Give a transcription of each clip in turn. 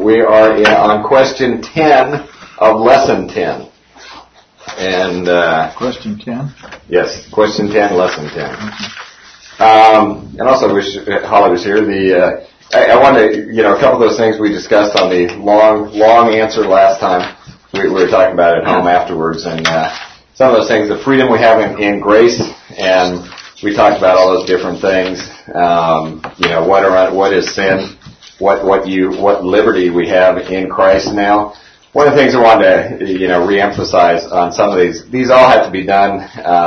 We are on question 10 of lesson 10. And question 10? Yes, question 10, lesson 10. And also, I wish Holly was here. I wanted to, a couple of those things we discussed on the long answer last time. We were talking about it at home afterwards, and some of those things, the freedom we have in grace, and we talked about all those different things. What is sin? What liberty we have in Christ now. One of the things I wanted to, reemphasize on some of these all have to be done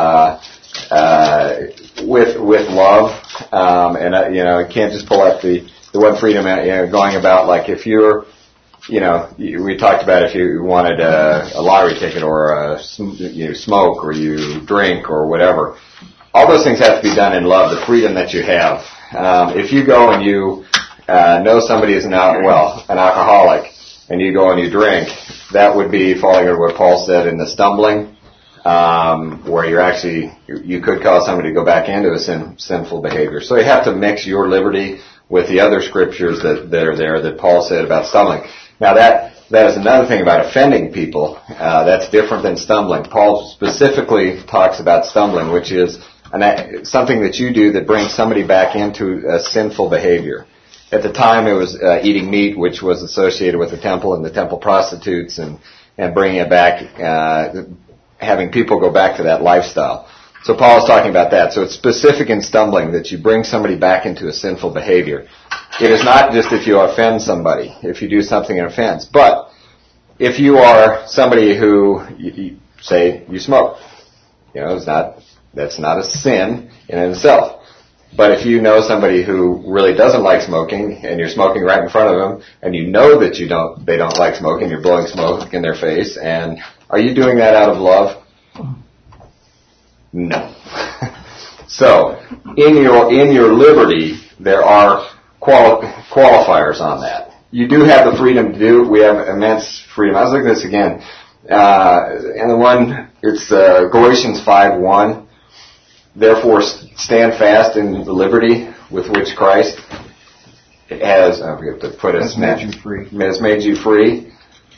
with love, and you can't just pull out the one freedom, going about like if you're, we talked about if you wanted a lottery ticket or you smoke or you drink or whatever. All those things have to be done in love, the freedom that you have. If you go and you know somebody is an alcoholic, and you go and you drink, that would be falling under what Paul said in the stumbling, where you could cause somebody to go back into a sinful behavior. So you have to mix your liberty with the other scriptures that are there that Paul said about stumbling. Now that is another thing about offending people. That's different than stumbling. Paul specifically talks about stumbling, which is something that you do that brings somebody back into a sinful behavior. At the time, it was eating meat, which was associated with the temple and the temple prostitutes, and bringing it back, having people go back to that lifestyle. So Paul is talking about that. So it's specific in stumbling that you bring somebody back into a sinful behavior. It is not just if you offend somebody, if you do something in offense, but if you are somebody who, say, you smoke, that's not a sin in itself. But if you know somebody who really doesn't like smoking, and you're smoking right in front of them, and you know that they don't like smoking, you're blowing smoke in their face, and are you doing that out of love? No. So, in your liberty, there are qualifiers on that. You do have the freedom to do. We have immense freedom. I was looking at this again, and the one, it's Galatians 5:1. Therefore, stand fast in the liberty with which Christ has made you free. Has made you free.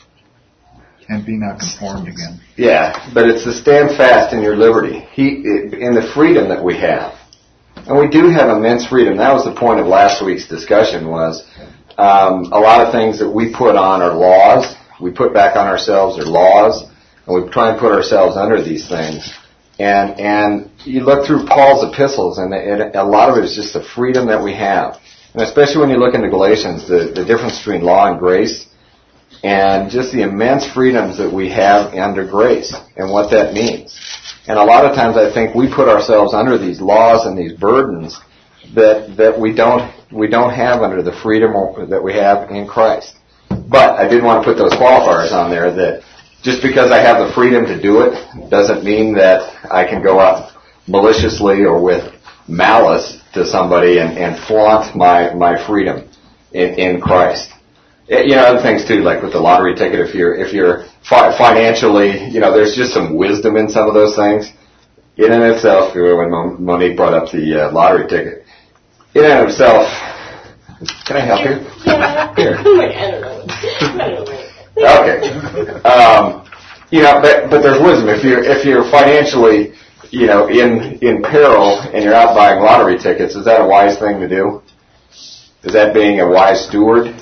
And be not conformed again. Yeah, but it's to stand fast in your liberty, in the freedom that we have. And we do have immense freedom. That was the point of last week's discussion, was a lot of things that we put on are laws. We put back on ourselves are laws, and we try and put ourselves under these things. And you look through Paul's epistles, and a lot of it is just the freedom that we have. And especially when you look into Galatians, the difference between law and grace, and just the immense freedoms that we have under grace, and what that means. And a lot of times I think we put ourselves under these laws and these burdens that we don't have under the freedom that we have in Christ. But I did want to put those qualifiers on there that just because I have the freedom to do it doesn't mean that I can go out maliciously or with malice to somebody and flaunt my freedom in Christ. Other things too, like with the lottery ticket, if you're financially, there's just some wisdom in some of those things. In and of itself, when Monique brought up the lottery ticket, in and of itself, can I help you? Yeah. Here. I don't know. Okay. But there's wisdom. If you're financially, in peril and you're out buying lottery tickets, is that a wise thing to do? Is that being a wise steward?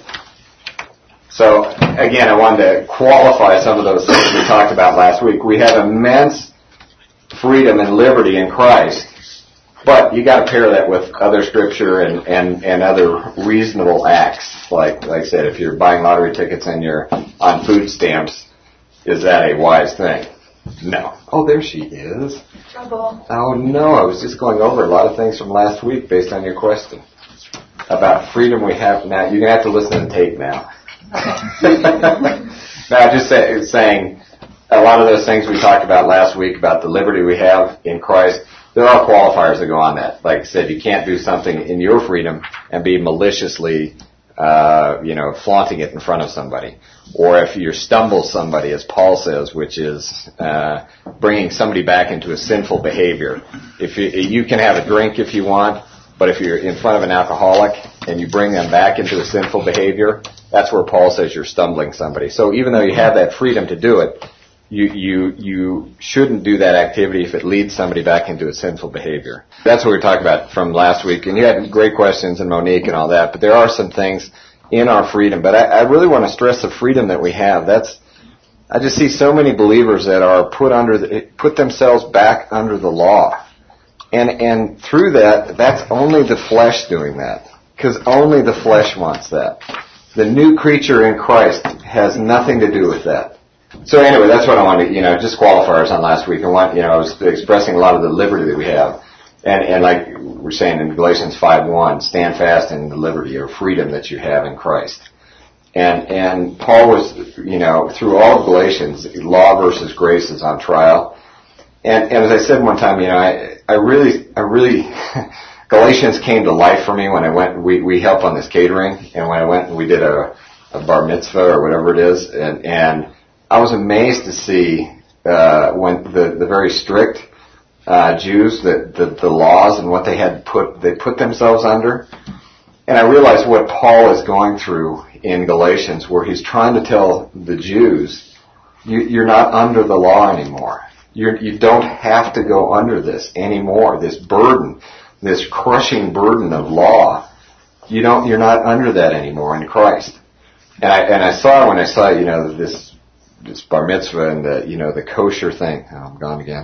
So again, I wanted to qualify some of those things we talked about last week. We have immense freedom and liberty in Christ, but you got to pair that with other scripture and other reasonable acts. Like I said, if you're buying lottery tickets and you're on food stamps, is that a wise thing? No. Oh, there she is. Trouble. Oh no, I was just going over a lot of things from last week based on your question about freedom we have now. You're gonna have to listen to the tape now. Now, just saying, a lot of those things we talked about last week about the liberty we have in Christ, there are qualifiers that go on that. Like I said, you can't do something in your freedom and be maliciously, flaunting it in front of somebody. Or if you stumble somebody, as Paul says, which is bringing somebody back into a sinful behavior. If you can have a drink if you want, but if you're in front of an alcoholic and you bring them back into a sinful behavior, that's where Paul says you're stumbling somebody. So even though you have that freedom to do it, you shouldn't do that activity if it leads somebody back into a sinful behavior. That's what we were talking about from last week. And you had great questions, and Monique and all that, but there are some things in our freedom. But I really want to stress the freedom that we have. I just see so many believers that are put themselves back under the law. And through that, that's only the flesh doing that. Because only the flesh wants that. The new creature in Christ has nothing to do with that. So anyway, that's what I wanted to, just qualifiers on last week. I was expressing a lot of the liberty that we have. And like we're saying in Galatians 5:1, stand fast in the liberty or freedom that you have in Christ. And Paul was, through all of Galatians, law versus grace is on trial. And as I said one time, I really, Galatians came to life for me when I went, we helped on this catering, and when I went and we did a bar mitzvah or whatever it is, and I was amazed to see, when the very strict, Jews, the laws and what they put themselves under. And I realized what Paul is going through in Galatians, where he's trying to tell the Jews, you're not under the law anymore. You don't have to go under this anymore. This burden, this crushing burden of law, you're not under that anymore in Christ. And I saw when I saw this bar mitzvah and the kosher thing. Oh, I'm gone again.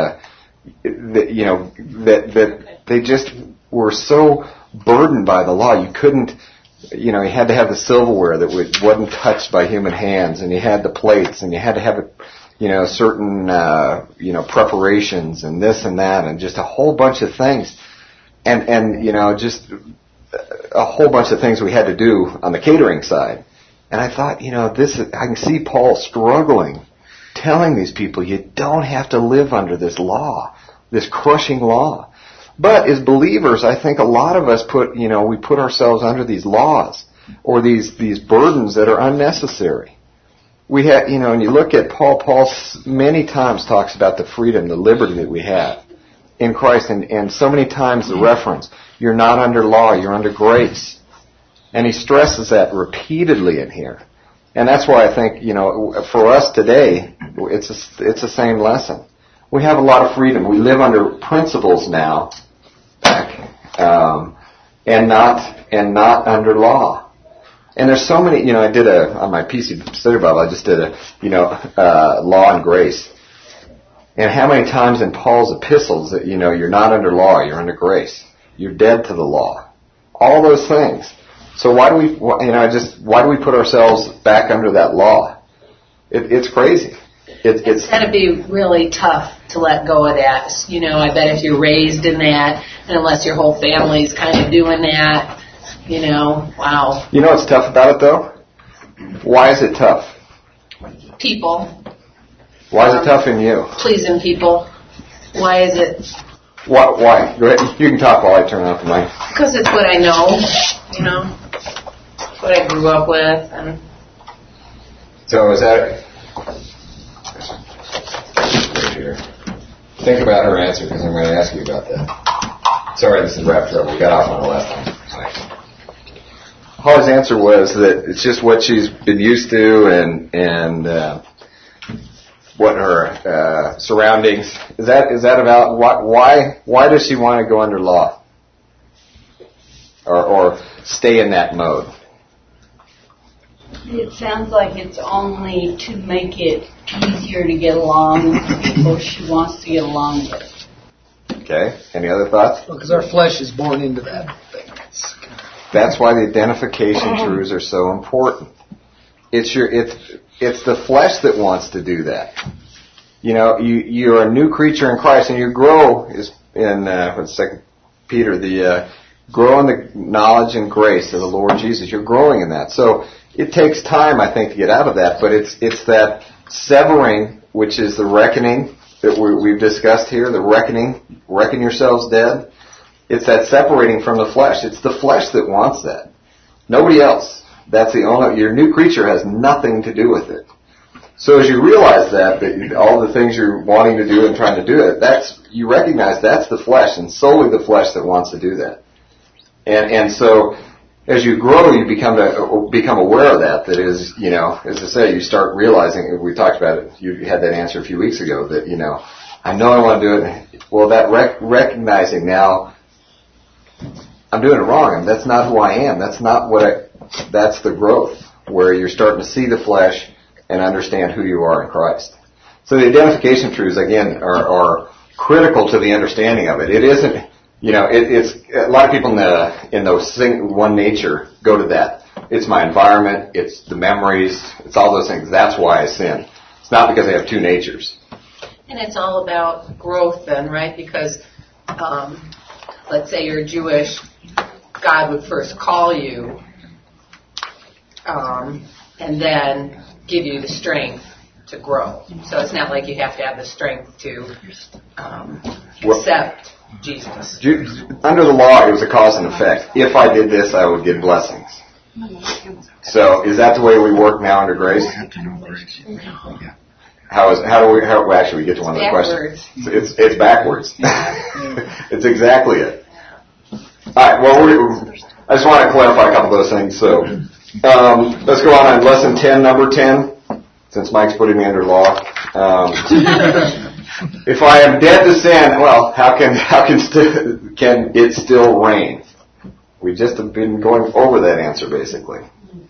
That they just were so burdened by the law. You couldn't, you had to have the silverware that wasn't touched by human hands, and you had the plates, and you had to have certain preparations and this and that, and just a whole bunch of things, and just a whole bunch of things we had to do on the catering side. And I thought, I can see Paul struggling, telling these people, you don't have to live under this law, this crushing law. But as believers, I think a lot of us we put ourselves under these laws or these burdens that are unnecessary. We have, and you look at Paul many times talks about the freedom, the liberty that we have in Christ, and so many times the reference, you're not under law, you're under grace. And he stresses that repeatedly in here. And that's why I think, for us today, it's the same lesson. We have a lot of freedom. We live under principles now, and not under law. And there's so many, I did on my PC study Bible, I just did law and grace. And how many times in Paul's epistles that, you're not under law, you're under grace. You're dead to the law. All those things. So why do we put ourselves back under that law? It's crazy. It's got to be really tough to let go of that. I bet if you're raised in that, and unless your whole family's kind of doing that, wow. You know what's tough about it, though? Why is it tough? People. Why is it tough in you? Pleasing people. Why is it? Why? Go ahead. You can talk while I turn off the mic. Because it's what I know, what I grew up with. And so is that... Here. Think about her answer, because I'm going to ask you about that. Sorry, this is wrapped up. We got off on the last time. Holly's answer was that it's just what she's been used to and what her surroundings. Is that about why does she want to go under law or stay in that mode? It sounds like it's only to make it easier to get along with the people she wants to get along with. Okay. Any other thoughts? Well, because our flesh is born into that thing. That's why the identification truths are so important. It's the flesh that wants to do that. You're a new creature in Christ, and you grow is in 2 Peter, grow in the knowledge and grace of the Lord Jesus. You're growing in that. So it takes time, I think, to get out of that, but it's that severing, which is the reckoning that we've discussed here, the reckon yourselves dead. It's that separating from the flesh. It's the flesh that wants that. Nobody else. Your new creature has nothing to do with it. So as you realize that all the things you're wanting to do and trying to do it, you recognize that's the flesh, and solely the flesh that wants to do that. And so as you grow, you become aware of that. That is, as I say, you start realizing. We talked about it. You had that answer a few weeks ago. That I know I want to do it. Well, that recognizing now, I'm doing it wrong, and that's not who I am. That's not that's the growth where you're starting to see the flesh and understand who you are in Christ. So the identification truths again are critical to the understanding of it. It isn't. It's a lot of people in those one nature go to that. It's my environment, it's the memories, it's all those things. That's why I sin. It's not because I have two natures. And it's all about growth then, right? Because let's say you're Jewish, God would first call you and then give you the strength to grow. So it's not like you have to have the strength to accept Jesus. Under the law, it was a cause and effect. If I did this, I would get blessings. So is that the way we work now under grace? Actually, we get to one of the questions. It's backwards. It's exactly it. All right. Well, I just want to clarify a couple of those things. So let's go on lesson 10, number 10. Since Mike's putting me under law. If I am dead to sin, well, how can it still reign? We just have been going over that answer basically.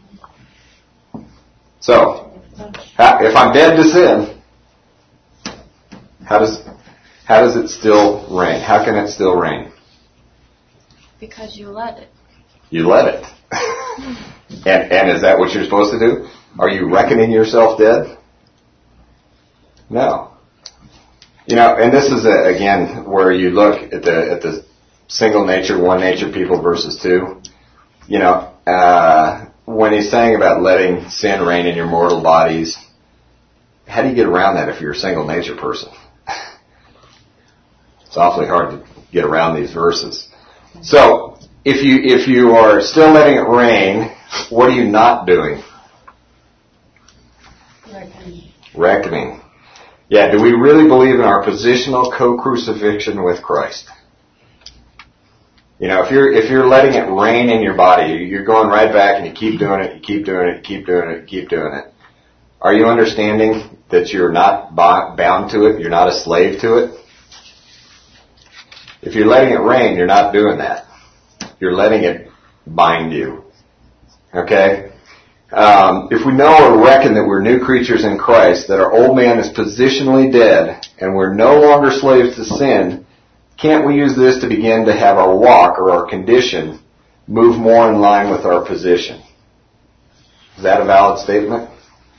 So, if I'm dead to sin, how does it still reign? How can it still reign? Because you let it. You let it. And is that what you're supposed to do? Are you reckoning yourself dead? No. And this is again where you look at the single nature, one nature people versus two. When he's saying about letting sin reign in your mortal bodies, how do you get around that if you're a single nature person? It's awfully hard to get around these verses. So if you are still letting it reign, what are you not doing? Reckoning. Yeah, do we really believe in our positional co-crucifixion with Christ? If you're letting it reign in your body, you're going right back and you keep doing it, you keep doing it, you keep doing it, you keep doing it. Are you understanding that you're not bound to it, you're not a slave to it? If you're letting it reign, you're not doing that. You're letting it bind you. Okay? If we know or reckon that we're new creatures in Christ, that our old man is positionally dead, and we're no longer slaves to sin, can't we use this to begin to have our walk or our condition move more in line with our position? Is that a valid statement?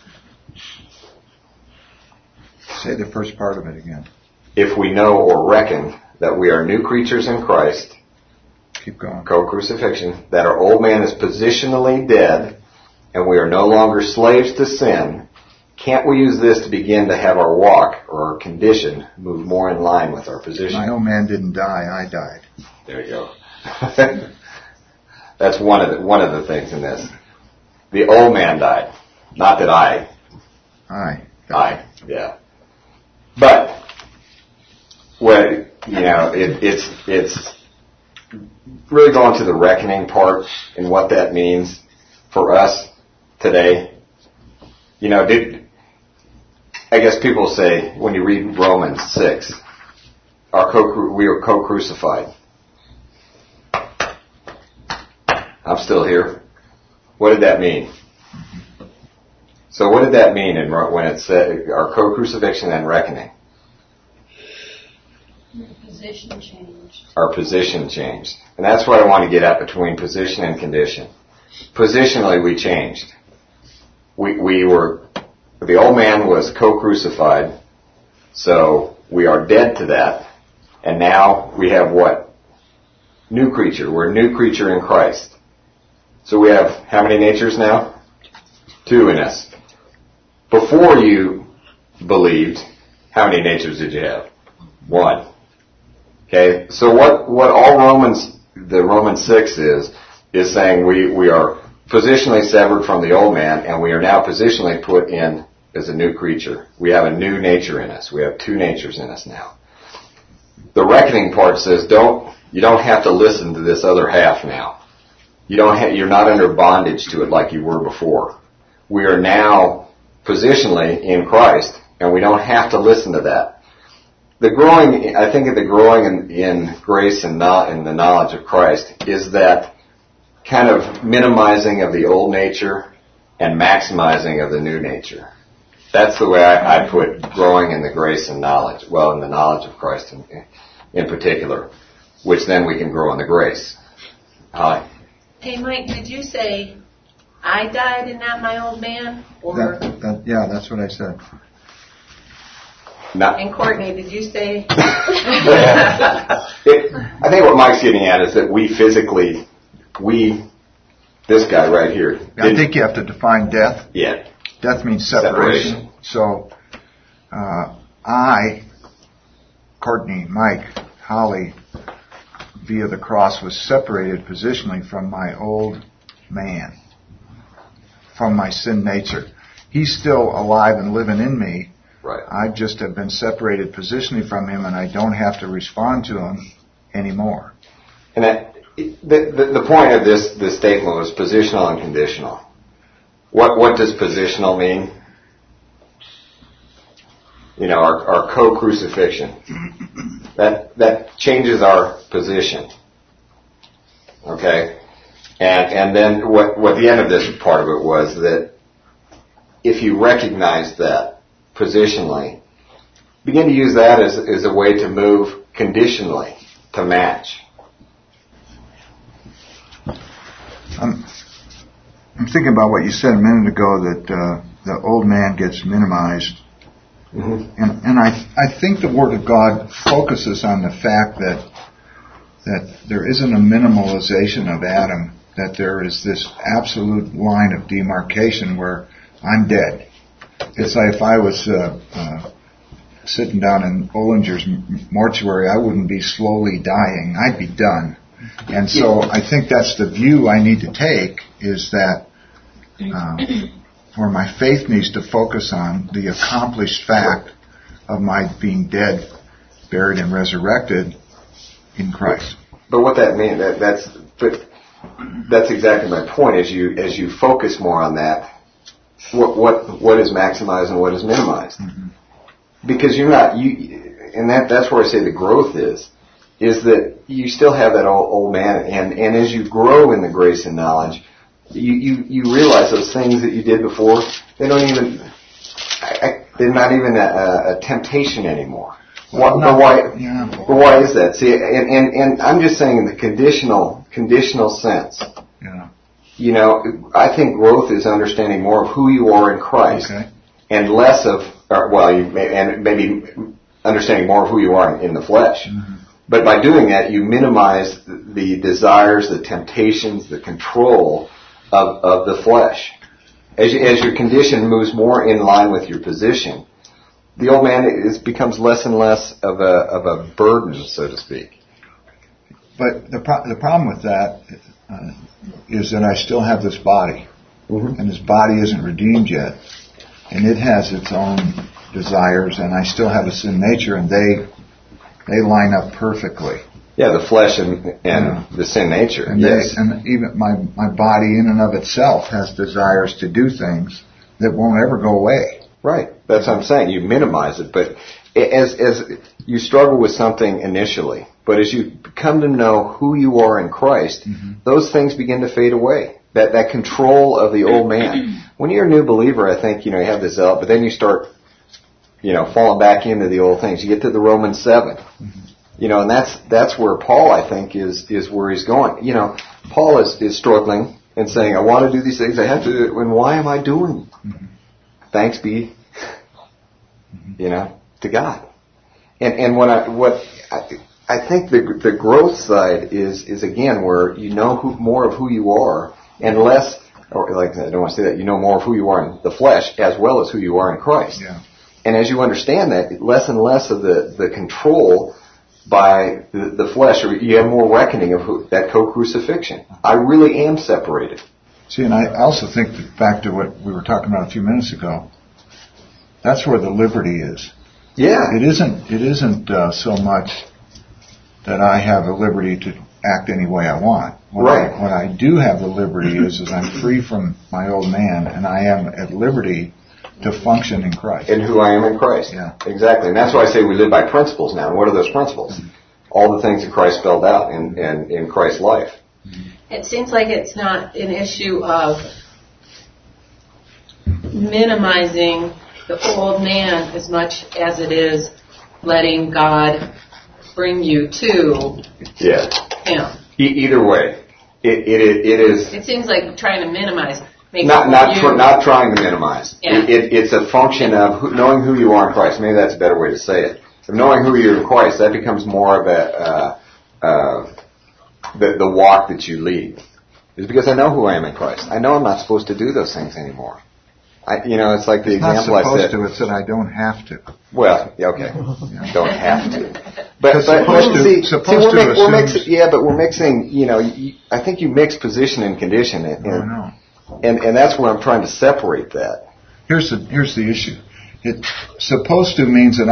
Say the first part of it again. If we know or reckon that we are new creatures in Christ, keep going. Co-crucifixion, that our old man is positionally dead, and we are no longer slaves to sin, can't we use this to begin to have our walk or our condition move more in line with our position? My old man didn't die, I died. There you go. That's one of the things in this. The old man died. Not that I, yeah. But, it's really going to the reckoning part and what that means for us today. I guess people say when you read Romans 6, we are co-crucified. I'm still here. What did that mean? So what did that mean when it said our co-crucifixion and reckoning? Your position changed. Our position changed. And that's what I want to get at between position and condition. Positionally, we changed. The old man was co-crucified, so we are dead to that. And now we have what? New creature. We're a new creature in Christ. So we have how many natures now? 2 in us. Before you believed, how many natures did you have? 1. Okay, so what all Romans 6 is saying we are positionally severed from the old man, and we are now positionally put in as a new creature. We have a new nature in us. We have 2 natures in us now. The reckoning part says you don't have to listen to this other half now. You're not under bondage to it like you were before. We are now positionally in Christ, and we don't have to listen to that. I think the growing in grace and in the knowledge of Christ is that kind of minimizing of the old nature and maximizing of the new nature. That's the way I put growing in the grace and knowledge, in the knowledge of Christ in particular, which then we can grow in the grace. Holly? Hey, Mike, did you say I died and not my old man? Or That's what I said. And Courtney, did you say? I think what Mike's getting at is that this guy right here. I think you have to define death. Yeah. Death means separation. So, Courtney, Mike, Holly, via the cross was separated positionally from my old man, from my sin nature. He's still alive and living in me. Right. I just have been separated positionally from him, and I don't have to respond to him anymore. And the point of this statement was positional and conditional. What does positional mean? Our co-crucifixion. That changes our position. Okay? And then what the end of this part of it was that if you recognize that positionally, begin to use that as a way to move conditionally to match. I'm thinking about what you said a minute ago, that the old man gets minimized. Mm-hmm. And I think the Word of God focuses on the fact that there isn't a minimalization of Adam, that there is this absolute line of demarcation where I'm dead. It's like if I was sitting down in Bollinger's mortuary, I wouldn't be slowly dying. I'd be done. And so I think that's the view I need to take, is that where my faith needs to focus on the accomplished fact of my being dead, buried, and resurrected in Christ. But what that means, that's exactly my point. As you focus more on that, what is maximized and what is minimized? Mm-hmm. Because that's where I say the growth is that you still have that old man, and as you grow in the grace and knowledge, you realize those things that you did before, they're not even a temptation anymore. But why is that? See, and I'm just saying in the conditional sense. Yeah. I think growth is understanding more of who you are in Christ, okay, and less of, maybe understanding more of who you are in the flesh. Mm-hmm. But by doing that, you minimize the desires, the temptations, the control of the flesh. As your condition moves more in line with your position, the old man becomes less and less of a burden, so to speak. But the problem with that is that I still have this body, mm-hmm, and this body isn't redeemed yet, and it has its own desires, and I still have a sin nature, and they line up perfectly. Yeah, the flesh and the sin nature. And yes. And even my body in and of itself has desires to do things that won't ever go away. Right. That's what I'm saying. You minimize it, but as you struggle with something initially, but as you come to know who you are in Christ, mm-hmm, those things begin to fade away. That control of the old man. When you're a new believer, I think, you have this zealot, but then you start, falling back into the old things. You get to the Romans 7. Mm-hmm. And that's where Paul, I think, is where he's going. Paul is struggling and saying, I want to do these things, I have to do it, and why am I doing them? Mm-hmm. Thanks be, to God. And I think the growth side is again where more of who you are, and less, or like I don't want to say that, more of who you are in the flesh as well as who you are in Christ. Yeah. And as you understand that, less and less of the control by the flesh, or you have more reckoning of that co-crucifixion. I really am separated. See, and I also think that back to what we were talking about a few minutes ago, that's where the liberty is. Yeah. It isn't so much that I have a liberty act any way I want. Right. What I do have the liberty is I'm free from my old man, and I am at liberty to function in Christ. In who I am in Christ. Yeah. Exactly. And that's why I say we live by principles now. And what are those principles? All the things that Christ spelled out in Christ's life. It seems like it's not an issue of minimizing the old man as much as it is letting God bring you to Him. Either way, it is. It seems like trying to minimize. Not trying to minimize. Yeah. It's a function of knowing who you are in Christ. Maybe that's a better way to say it. If knowing who you're in Christ, that becomes more of the walk that you lead. It's because I know who I am in Christ. I know I'm not supposed to do those things anymore. It's like the example I said. Not supposed to. It said I don't have to. Well, okay, don't have to. But we're mixing. I think you mix position and condition, and that's where I'm trying to separate that. Here's the issue. It supposed to means that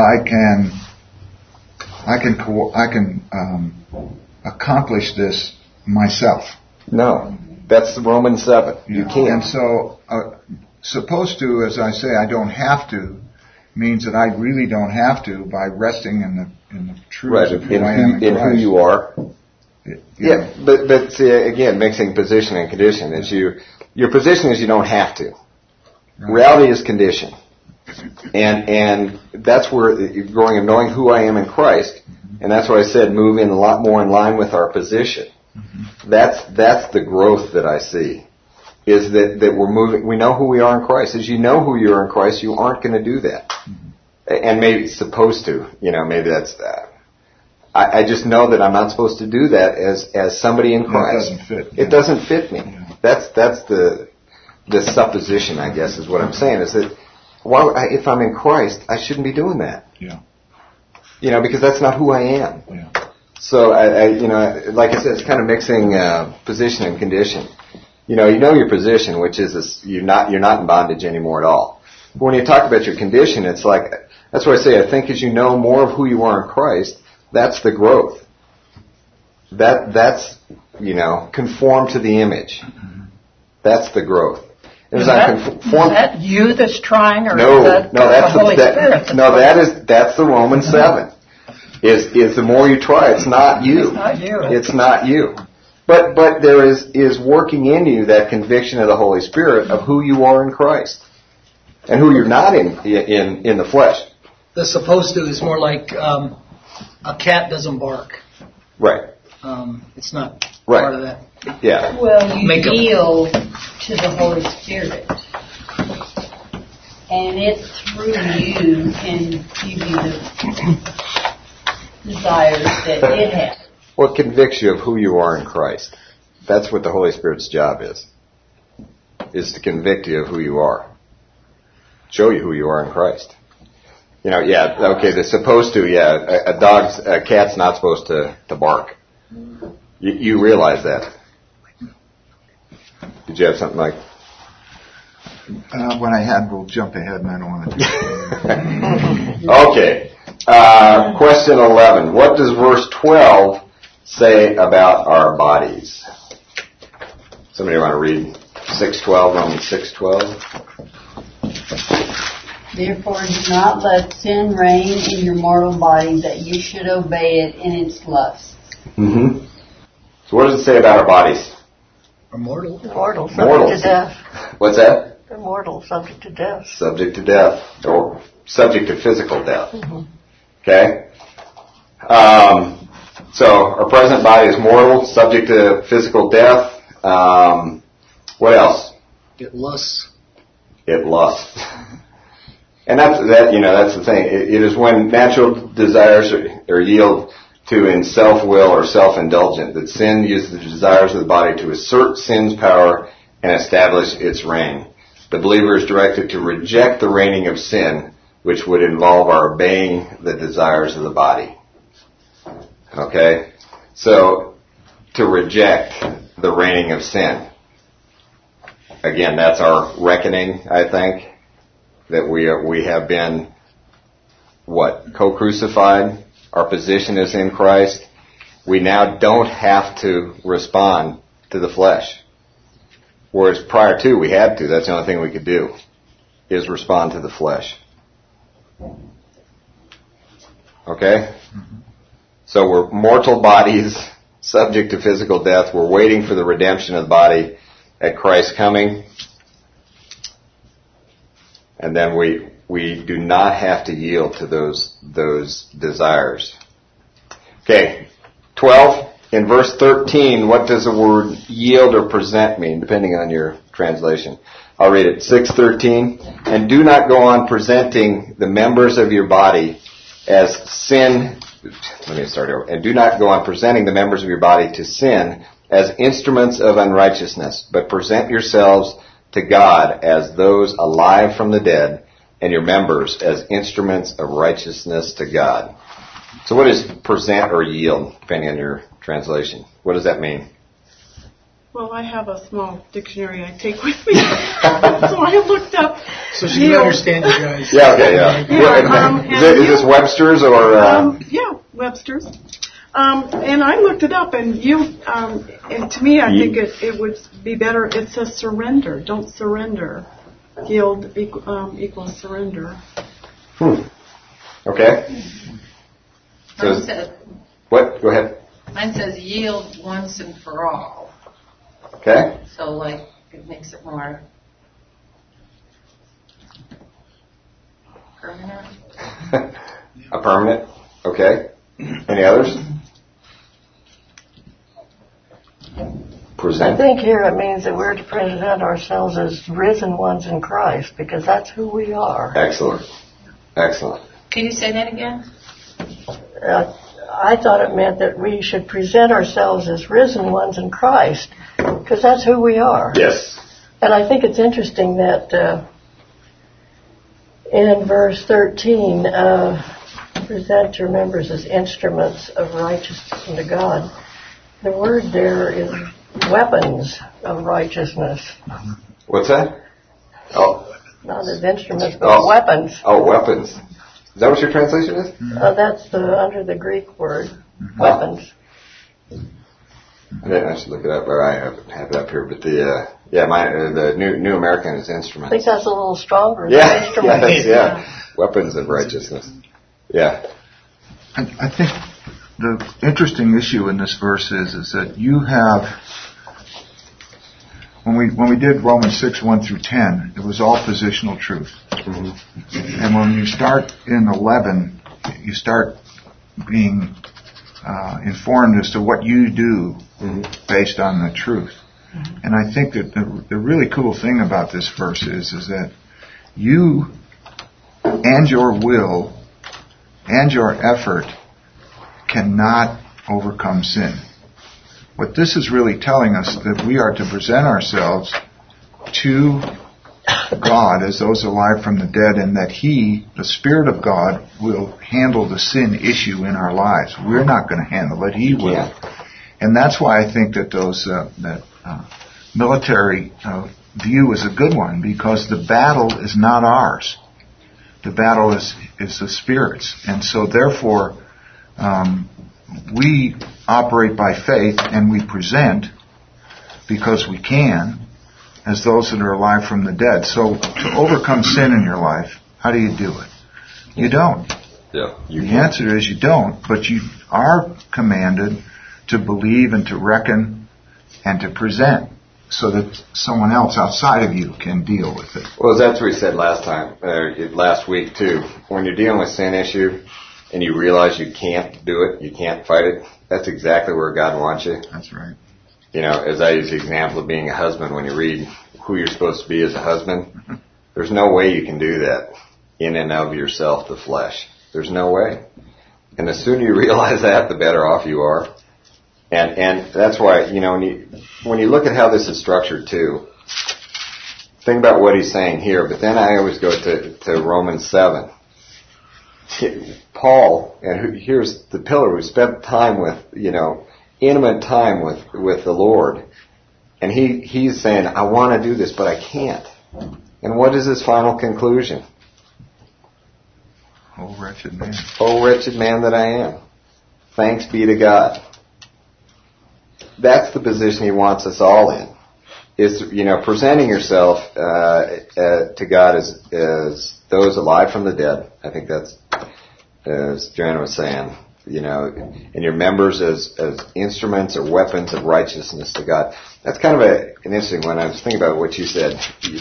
I can accomplish this myself. No, that's the Romans 7. You can't. And so, supposed to, as I say, I don't have to, means that I really don't have to by resting in the truth of who I am in Christ. Who you are. But see, again, mixing position and condition is your position is you don't have to. Right. Reality is condition. And that's where you're growing and knowing who I am in Christ, and that's why I said move in a lot more in line with our position. Mm-hmm. That's the growth that I see. Is that we're moving, we know who we are in Christ. As you know who you are in Christ, you aren't going to do that. Mm-hmm. And maybe supposed to, maybe that's that. I just know that I'm not supposed to do that as somebody in Christ. It doesn't fit. It doesn't fit me. Yeah. That's the supposition, I guess, is what I'm saying, is that if I'm in Christ, I shouldn't be doing that. Yeah. Because that's not who I am. Yeah. So like I said, it's kind of mixing position and condition. You know your position, which is you're not in bondage anymore at all. But when you talk about your condition, it's like, that's why I say, I think as you know more of who you are in Christ, that's the growth. That's conform to the image. That's the growth. Is that you that's trying, or no, is that that's the Holy Spirit? That's the Romans 7. Is the more you try, it's not you. It's not you. It's not you. But there is working in you that conviction of the Holy Spirit of who you are in Christ and who you're not in the flesh. The supposed to is more like a cat doesn't bark. Right. It's not right. part of that. Yeah. Well, you yield to the Holy Spirit, and it through you can give you the desires that it has. What convicts you of who you are in Christ? That's what the Holy Spirit's job is to convict you of who you are. Show you who you are in Christ. They're supposed to, a cat's not supposed to bark. You realize that. Did you have something like? What I had, we'll jump ahead, and I don't want to do it. Okay. Question 11. What does verse 12 say about our bodies? Somebody want to read 6:12, Romans 6:12? Therefore do not let sin reign in your mortal body, that you should obey it in its lusts. Mm-hmm. So what does it say about our bodies? Are mortal? Mortal, subject to death. What's that? They're mortal, subject to death. Subject to death, or subject to physical death. Mm-hmm. Okay? So our present body is mortal, subject to physical death. What else? It lusts. It lusts. And that's the thing. It is when natural desires are yield to in self-will or self-indulgent that sin uses the desires of the body to assert sin's power and establish its reign. The believer is directed to reject the reigning of sin, which would involve our obeying the desires of the body. Okay? So, to reject the reigning of sin. Again, that's our reckoning, I think, that we have been, co-crucified. Our position is in Christ. we now don't have to respond to the flesh. Whereas prior to, we had to. That's the only thing we could do, is respond to the flesh. Okay? So we're mortal bodies, subject to physical death. We're waiting for the redemption of the body at Christ's coming. And then we do not have to yield to those desires. Okay, 12. In verse 13, what does the word yield or present mean, depending on your translation? I'll read it. 6:13. And do not go on presenting the members of your body as sin. Let me start over. And do not go on presenting the members of your body to sin as instruments of unrighteousness, but present yourselves to God as those alive from the dead, and your members as instruments of righteousness to God. So what is present or yield, depending on your translation? What does that mean? Well, I have a small dictionary I take with me, so I looked up. So she can understand you guys. Yeah, okay, yeah. Is this Webster's or? Yeah, Webster's. And I looked it up, and and to me, I think it would be better. It says surrender. Don't surrender. Yield equals surrender. Okay. So what? Go ahead. Mine says yield once and for all. Okay. So like it makes it more permanent. A permanent. Okay. Any others? Present. I think here it means that we're to present ourselves as risen ones in Christ, because that's who we are. Excellent. Excellent. Can you say that again? I thought it meant that we should present ourselves as risen ones in Christ, because that's who we are. Yes. And I think it's interesting that in verse 13, present your members as instruments of righteousness unto God. The word there is weapons of righteousness. What's that? Oh. Not as instruments, but weapons. Oh, weapons. Is that what your translation is? That's under the Greek word, weapons. I should look it up, or I have it up here. But the New American is instruments. I think that's a little stronger. Yeah, Than yeah. Weapons of righteousness. Yeah. I think the interesting issue in this verse is that you have, when we did Romans 6:1-10, it was all positional truth. Mm-hmm. And when you start in 11, you start being informed as to what you do based on the truth. Mm-hmm. And I think that the really cool thing about this verse is that you and your will and your effort cannot overcome sin. What this is really telling us that we are to present ourselves to God as those alive from the dead, and that He, the Spirit of God, will handle the sin issue in our lives. We're not going to handle it. He will. Yeah. And that's why I think that that military view is a good one, because the battle is not ours. The battle is the Spirit's. And so therefore, we operate by faith, and we present, because we can, as those that are alive from the dead. So to overcome sin in your life, how do you do it? You don't. Yeah. The answer is you don't, but you are commanded to believe and to reckon and to present, so that someone else outside of you can deal with it. Well, that's what we said last week too. When you're dealing with sin issue and you realize you can't do it, you can't fight it, that's exactly where God wants you. That's right. You know, as I use the example of being a husband, when you read who you're supposed to be as a husband, there's no way you can do that in and of yourself, the flesh. There's no way. And the sooner you realize that, the better off you are. And that's why, you know, when you look at how this is structured too, think about what he's saying here, but then I always go to Romans 7. Paul, and here's the pillar who spent time with, you know, intimate time with the Lord. And he's saying, I want to do this, but I can't. And what is his final conclusion? Oh, wretched man. Oh, wretched man that I am. Thanks be to God. that's the position He wants us all in. Is, presenting yourself to God as those alive from the dead. I think that's, as Joanna was saying, and your members as instruments or weapons of righteousness to God. That's kind of an interesting one. I was thinking about what you said,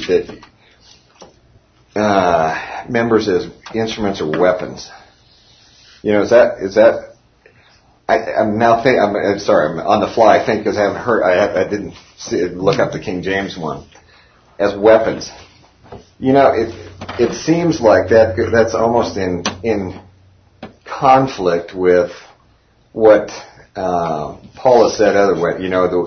that members as instruments or weapons. Is that? I'm now I'm sorry. I'm on the fly. I think because I haven't heard. I didn't look up the King James one as weapons. It seems like that's almost in conflict with what Paul has said other way.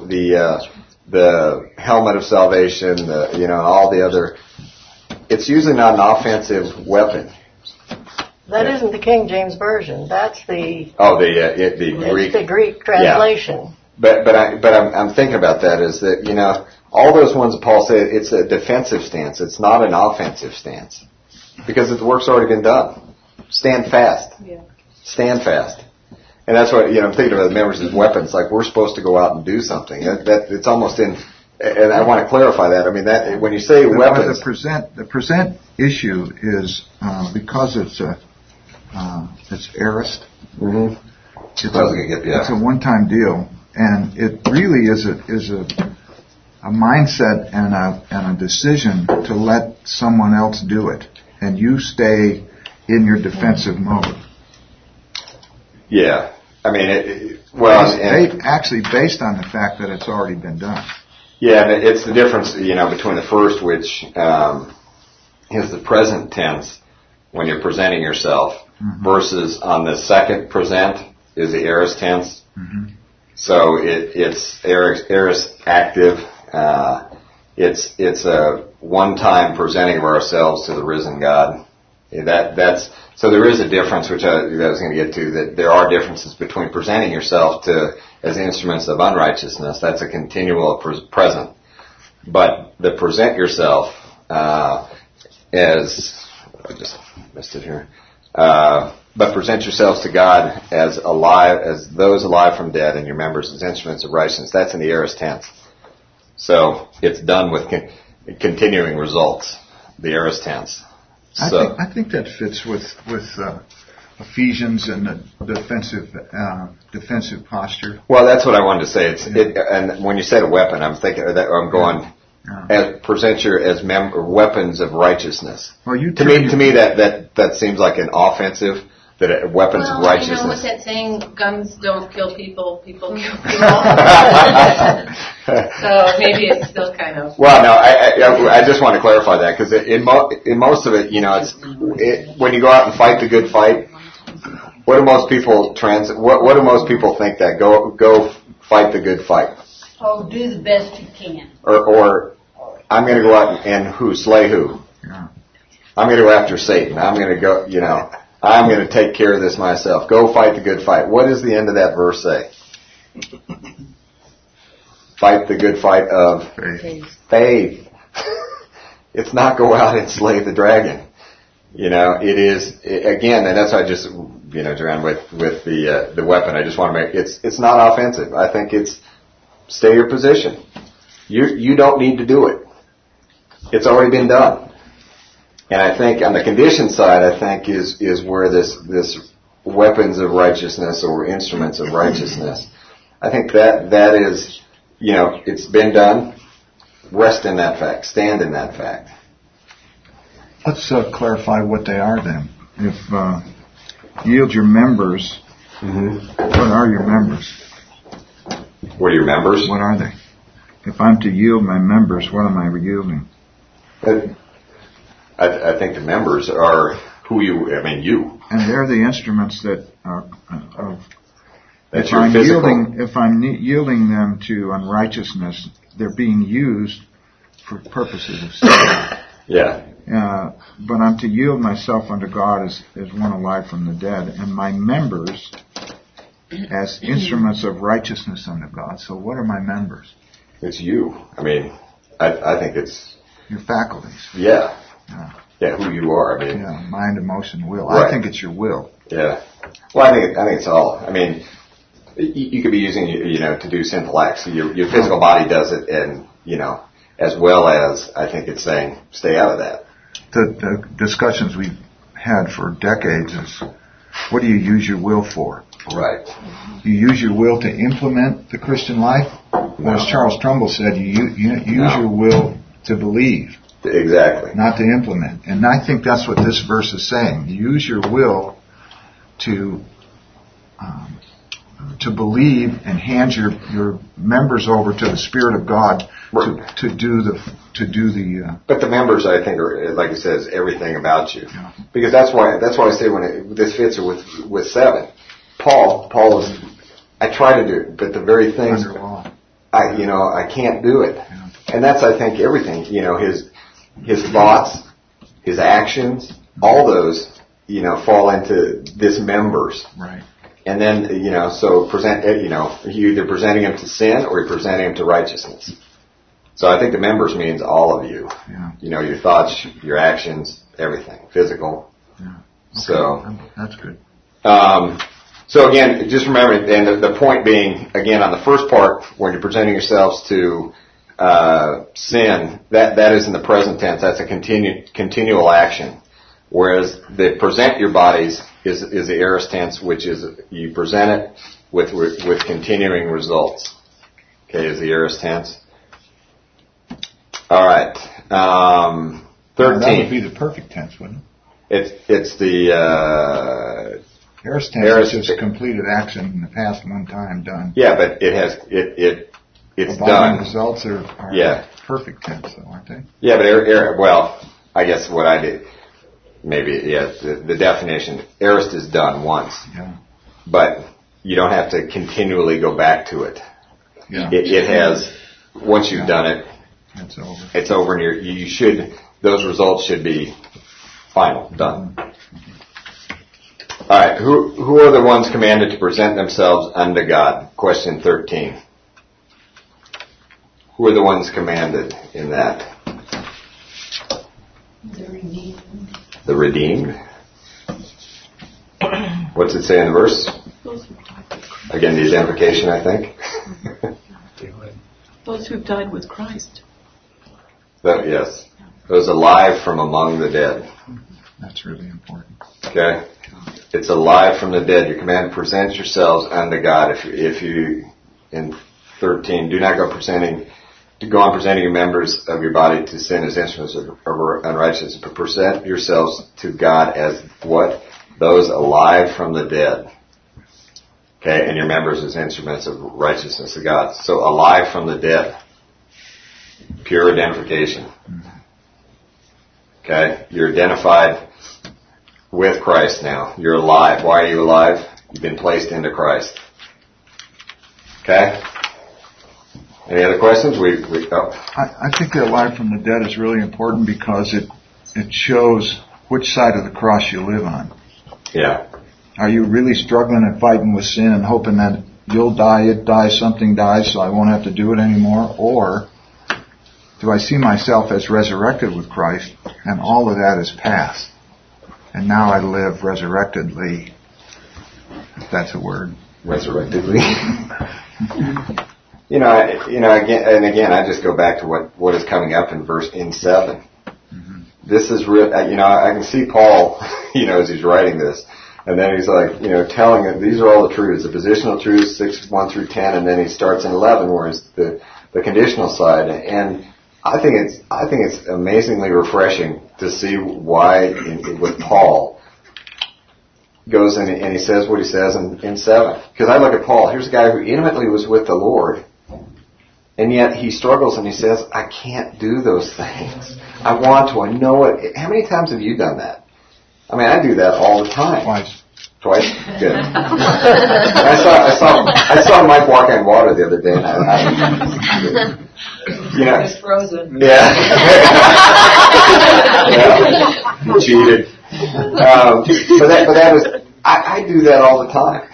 The helmet of salvation. All the other. It's usually not an offensive weapon. That isn't the King James Version. That's the Greek. It's the Greek translation. Yeah. But I'm thinking about that is that all those ones that Paul said, it's a defensive stance. It's not an offensive stance because the work's already been done. Stand fast. Yeah. Stand fast. And that's what I'm thinking about the members as weapons. Like we're supposed to go out and do something. That it's almost in. And I want to clarify that. I mean that when you say weapons, the present issue is because it's aorist. Mm-hmm. It's a one-time deal, and it really is a mindset and a decision to let someone else do it, and you stay in your defensive mode. Yeah, I mean, actually based on the fact that it's already been done. Yeah, and it's the difference, between the first, which is the present tense when you're presenting yourself, mm-hmm. versus on the second present is the aorist tense. Mm-hmm. So it's aorist active. It's a one-time presenting of ourselves to the risen God. So there is a difference, which I was going to get to, that there are differences between presenting yourself as instruments of unrighteousness. That's a continual present. But the present yourself as I just missed it here. But present yourselves to God as those alive from dead, and your members as instruments of righteousness. That's in the aorist tense. So it's done with continuing results. The aorist tense. I think that fits with Ephesians and the defensive posture. Well, that's what I wanted to say. And when you said a weapon, I'm going. Present your as weapons of righteousnse. Well, to me that seems like an offensive. That weapons of righteousness. What's that saying? Guns don't kill people. People kill people. So maybe it's still kind of. Well, no, I just want to clarify that because in most of it, it's when you go out and fight the good fight. What do most people What do most people think that go fight the good fight? Oh, do the best you can. Or I'm going to go out and slay who? Yeah. I'm going to go after Satan. I'm going to go, I'm going to take care of this myself. Go fight the good fight. What does the end of that verse say? Fight the good fight of faith. It's not go out and slay the dragon. It is, again, and that's why I just, Joanne, with the weapon, I just want to make, it's not offensive. I think it's stay your position. You don't need to do it. It's already been done. And I think on the condition side, is where this weapons of righteousness or instruments of righteousness. I think that is, it's been done. Rest in that fact. Stand in that fact. Let's clarify what they are then. If yield your members, mm-hmm. What are your members? What are your members? What are they? If I'm to yield my members, what am I yielding? I think the members are you. And they're the instruments that are of. That's your physical. If I'm yielding them to unrighteousness, they're being used for purposes of sin. Yeah. But I'm to yield myself unto God as one alive from the dead, and my members as instruments of righteousness unto God. So what are my members? It's you. I think it's your faculties. Yeah, who you are. Mind, emotion, will. Right. I think it's your will. Yeah. Well, I think it's all. You could be using, to do sinful acts. Your physical body does it, and, as well as, I think it's saying, stay out of that. The discussions we've had for decades is, what do you use your will for? Right. You use your will to implement the Christian life? Or as Charles Trumbull said, you use your will to believe. Exactly. Not to implement. And I think that's what this verse is saying. You use your will to believe and hand your members over to the Spirit of God to do the. But the members, I think, are, like it says, everything about you. Yeah. Because that's why I say this fits with 7. Paul is. I try to do it, but the very things under law. I can't do it, and that's, I think, everything. His thoughts, his actions, all those, fall into this members. Right. And then, so you're either presenting him to sin or you're presenting him to righteousness. So I think the members means all of you. Yeah. Your thoughts, your actions, everything, physical. Yeah. Okay. So that's good. So again, just remember, and the point being, again, on the first part, when you're presenting yourselves to sin, that is in the present tense. That's a continual action. Whereas the present your bodies is the aorist tense, which is you present it with continuing results. Okay, is the aorist tense. All right. 13. That would be the perfect tense, wouldn't it? It's the aorist tense is just completed action in the past, one time done. Yeah, but it's done. Results are perfect tense, though, aren't they? Yeah, but well, I guess what I did, maybe, the definition, aorist is done once. Yeah. But you don't have to continually go back to it. Yeah. It has, once you've done it, it's over. It's over, and those results should be final, done. All right, who are the ones commanded to present themselves unto God? Question 13. Who are the ones commanded in that? The redeemed. The redeemed? What's it say in the verse? Again, the identification, I think. Those who've died with Christ. Yes. Those alive from among the dead. That's really important. Okay? It's alive from the dead. You're commanded to present yourselves unto God. If you, in 13, do not go on presenting your members of your body to sin as instruments of unrighteousness, but present yourselves to God as what? Those alive from the dead. Okay, and your members as instruments of righteousness of God. So alive from the dead. Pure identification. Okay, you're identified with Christ now. You're alive. Why are you alive? You've been placed into Christ. Okay? Any other questions? I think that alive from the dead is really important because it shows which side of the cross you live on. Yeah. Are you really struggling and fighting with sin and hoping that you'll die, it dies, something dies, so I won't have to do it anymore? Or do I see myself as resurrected with Christ and all of that is past? And now I live resurrectedly, if that's a word. Resurrectedly. Again, I just go back to what is coming up in 7. Mm-hmm. This is real. I can see Paul, as he's writing this, and then he's like, telling it. These are all the truths, the positional truths, 6:1 through 10, and then he starts in 11, where it's the conditional side. And I think it's amazingly refreshing to see why with Paul goes and he says what he says in 7. Because I look at Paul. Here's a guy who intimately was with the Lord. And yet he struggles and he says, I can't do those things. I want to. I know it. How many times have you done that? I mean, I do that all the time. Twice? Good. I saw Mike walk on water the other day. And It's frozen. Yeah. Yeah. Cheated. But that was, I do that all the time.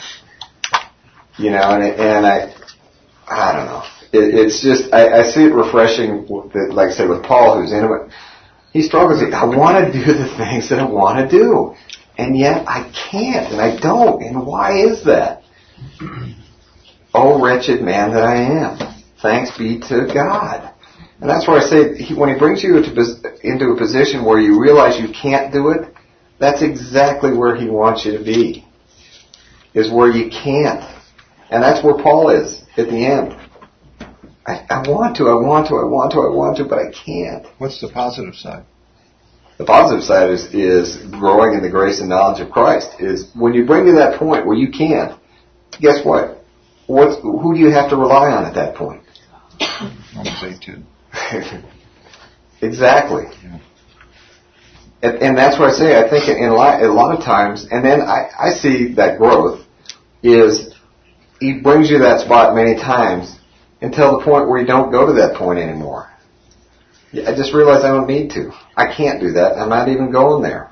And I don't know. It's just, I see it refreshing, like I said, with Paul, who's intimate. He struggles. I want to do the things that I want to do. And yet I can't, and I don't. And why is that? oh wretched man that I am. Thanks be to God. And that's where I say, when He brings you into a position where you realize you can't do it, that's exactly where He wants you to be. Is where you can't. And that's where Paul is at the end. I want to, but I can't. What's the positive side? The positive side is growing in the grace and knowledge of Christ. Is when you bring to that point where you can't, guess what? Who do you have to rely on at that point? Romans 8:2. Exactly. Yeah. And that's what I say. I think in a lot of times, and then I see that growth is He brings you to that spot many times until the point where you don't go to that point anymore. I just realize I don't need to. I can't do that. I'm not even going there.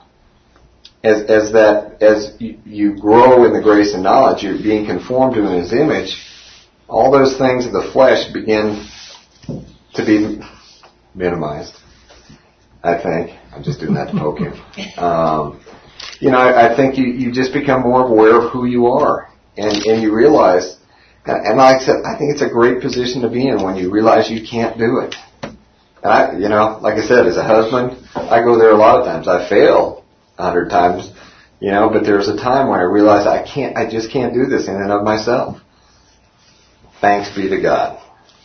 As you grow in the grace and knowledge, you're being conformed to His image. All those things of the flesh begin to be minimized. I think I'm just doing that to poke him. I think you just become more aware of who you are, and you realize. And like I said, I think it's a great position to be in when you realize you can't do it. And like I said, as a husband, I go there a lot of times. I fail 100 times, but there's a time when I realize I just can't do this in and of myself. Thanks be to God.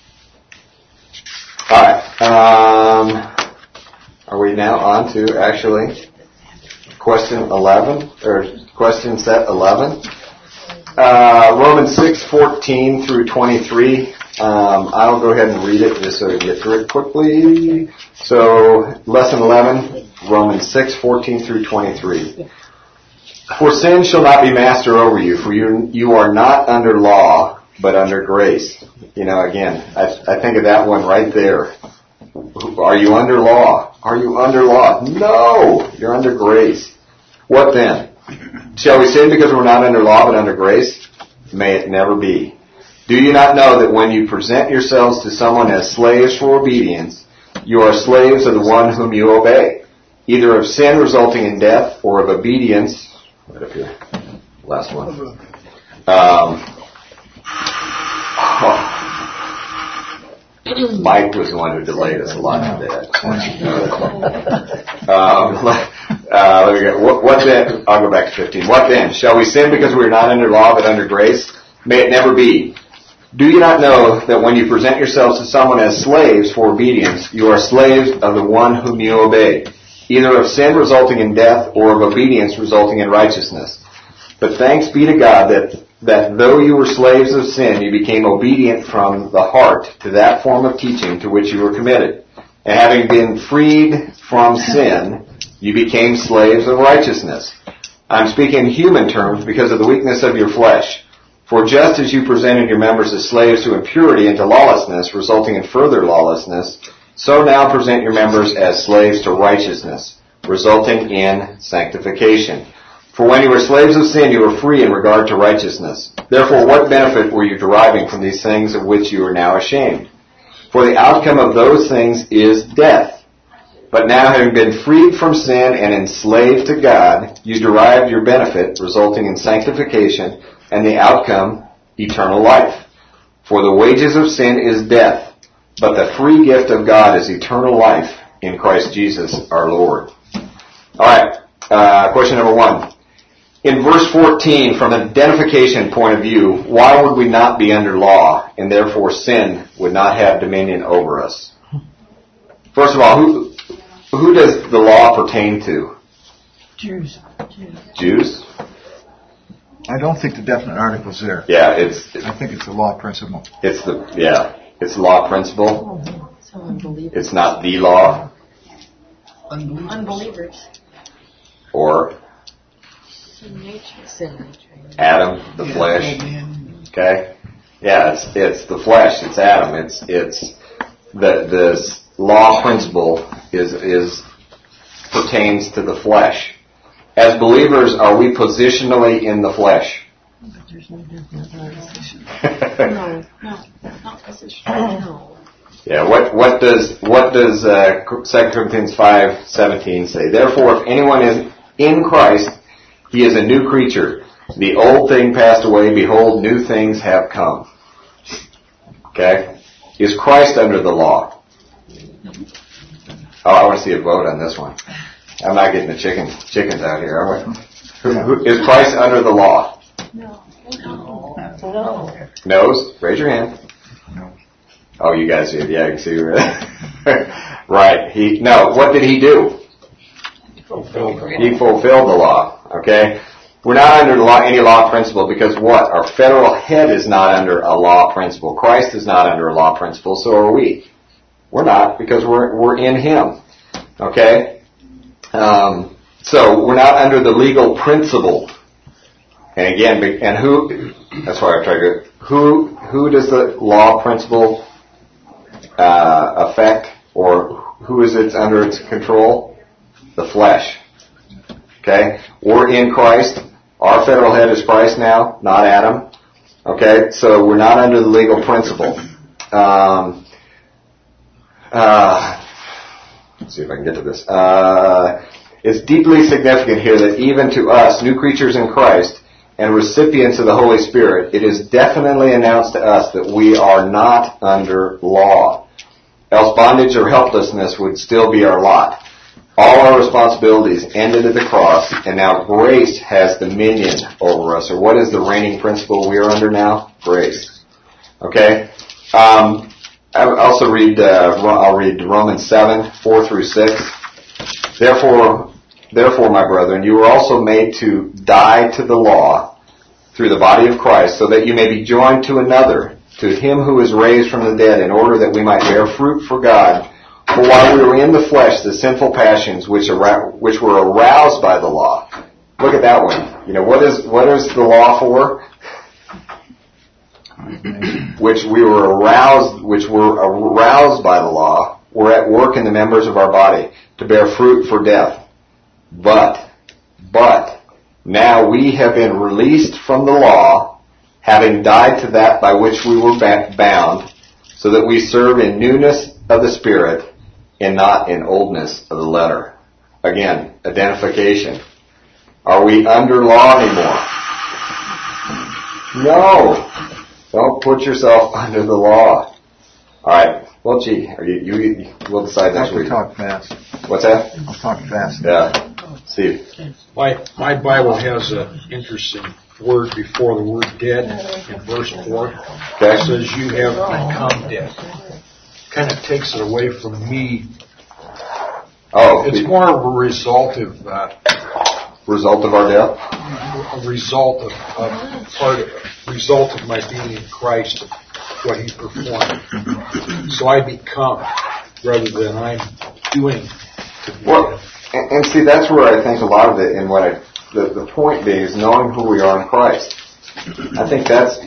Alright, are we now on to actually question 11, or question set 11? Romans 6:14 through 23. I'll go ahead and read it just so we can get through it quickly. So, lesson 11, Romans 6:14 through 23. For sin shall not be master over you, for you are not under law, but under grace. Again, I think of that one right there. Are you under law? Are you under law? No! You're under grace. What then? Shall we sin because we're not under law but under grace? May it never be. Do you not know that when you present yourselves to someone as slaves for obedience, you are slaves of the one whom you obey, either of sin resulting in death or of obedience? Right up here. Last one. Mike was the one who delayed us a lot today. Let me go. What then? I'll go back to 15. What then? Shall we sin because we are not under law but under grace? May it never be. Do you not know that when you present yourselves to someone as slaves for obedience, you are slaves of the one whom you obey, either of sin resulting in death or of obedience resulting in righteousness? But thanks be to God that though you were slaves of sin, you became obedient from the heart to that form of teaching to which you were committed. And having been freed from sin, you became slaves of righteousness. I'm speaking in human terms because of the weakness of your flesh. For just as you presented your members as slaves to impurity and to lawlessness, resulting in further lawlessness, so now present your members as slaves to righteousness, resulting in sanctification. For when you were slaves of sin, you were free in regard to righteousness. Therefore, what benefit were you deriving from these things of which you are now ashamed? For the outcome of those things is death. But now, having been freed from sin and enslaved to God, you derived your benefit, resulting in sanctification, and the outcome, eternal life. For the wages of sin is death, but the free gift of God is eternal life in Christ Jesus our Lord. Alright, question number 1. In verse 14, from an identification point of view, why would we not be under law, and therefore sin would not have dominion over us? First of all, who does the law pertain to? Jews. Jews? I don't think the definite article's there. Yeah, I think it's a law principle. It's law principle. It's not the law. Unbelievers. Or Adam, the flesh. Okay? Yeah, it's the flesh, it's Adam, it's the law principle is pertains to the flesh. As believers, are we positionally in the flesh? But there's no definite Not position. No. Yeah, what does 2 Corinthians 5:17 say? Therefore, if anyone is in Christ, he is a new creature. The old thing passed away, behold, new things have come. Okay? Is Christ under the law? Oh, I want to see a vote on this one. I'm not getting the chickens out here, are we? Is Christ under the law? No. No's? Raise your hand. No. Oh, you guys did. Yeah, you can see. Right. No. What did he do? He fulfilled the law. Okay? We're not under any law principle because what? Our federal head is not under a law principle. Christ is not under a law principle, so are we. We're not because we're in Him. Okay? So we're not under the legal principle. And again, and who? That's why I tried to. Who does the law principle affect, or who is it under its control? The flesh. Okay? We're in Christ. Our federal head is Christ now, not Adam. Okay? So we're not under the legal principle. Let's see if I can get to this. It's deeply significant here that even to us, new creatures in Christ, and recipients of the Holy Spirit, it is definitely announced to us that we are not under law. Else bondage or helplessness would still be our lot. All our responsibilities ended at the cross, and now grace has dominion over us. Or what is the reigning principle we are under now? Grace. Okay? I also read, I'll read Romans 7, 4 through 6. Therefore, my brethren, you were also made to die to the law through the body of Christ, so that you may be joined to another, to Him who is raised from the dead, in order that we might bear fruit for God. For while we were in the flesh, the sinful passions which were aroused by the law. Look at that one. You know, what is the law for? which were aroused by the law, were at work in the members of our body to bear fruit for death. But, now we have been released from the law, having died to that by which we were bound, so that we serve in newness of the Spirit and not in oldness of the letter. Again, identification. Are we under law anymore? No. Don't put yourself under the law. Alright. Well, gee, we'll decide next week. I'll talk fast. What's that? I'll talk fast. Yeah. Steve. My Bible has an interesting word before the word dead in verse 4. Okay. It says, you have become dead. Kind of takes it away from me. Oh. It's more of a result of our death? A result of my being in Christ, what He performed. So I become rather than I'm doing to be. Well, and see, that's where I think a lot of it, and the point being is knowing who we are in Christ. I think that's,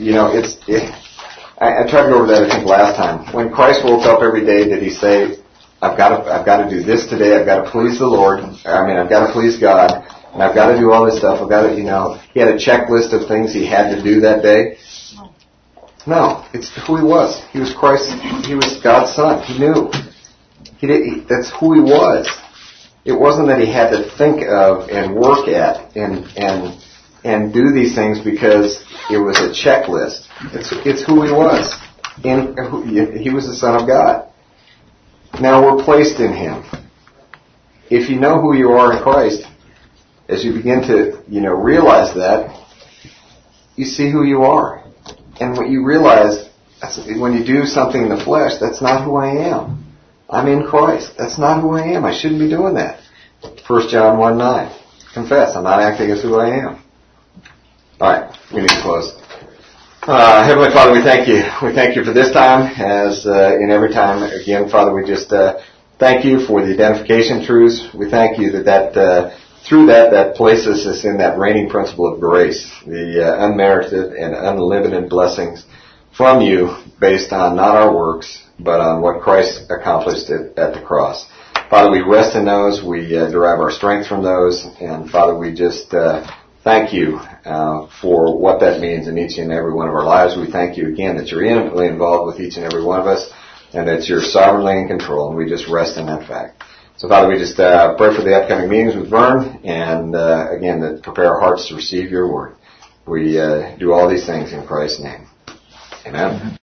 I tried to go over that, I think, last time. When Christ woke up every day, did He say, I've got to do this today, I've got to please the Lord, I've got to please God, and I've got to do all this stuff, I've got to, He had a checklist of things He had to do that day? No, it's who He was. He was Christ, He was God's Son. He knew. That's who He was. It wasn't that He had to think of and work at and do these things because it was a checklist. It's who He was. He was the Son of God. Now we're placed in Him. If you know who you are in Christ, as you begin to, realize that, you see who you are. And what you realize, when you do something in the flesh, that's not who I am. I'm in Christ. That's not who I am. I shouldn't be doing that. 1 John 1:9. Confess, I'm not acting as who I am. Alright, we need to close. Heavenly Father, we thank you. We thank you for this time, as in every time. Again, Father, we just thank you for the identification truths. We thank you that through that places us in that reigning principle of grace, the unmerited and unlimited blessings from you based on not our works, but on what Christ accomplished at the cross. Father, we rest in those. We derive our strength from those. And Father, we just thank you for what that means in each and every one of our lives. We thank you again that you're intimately involved with each and every one of us and that you're sovereignly in control. And we just rest in that fact. So Father, we just pray for the upcoming meetings with Vern and again, that prepare our hearts to receive your word. We do all these things in Christ's name. Amen.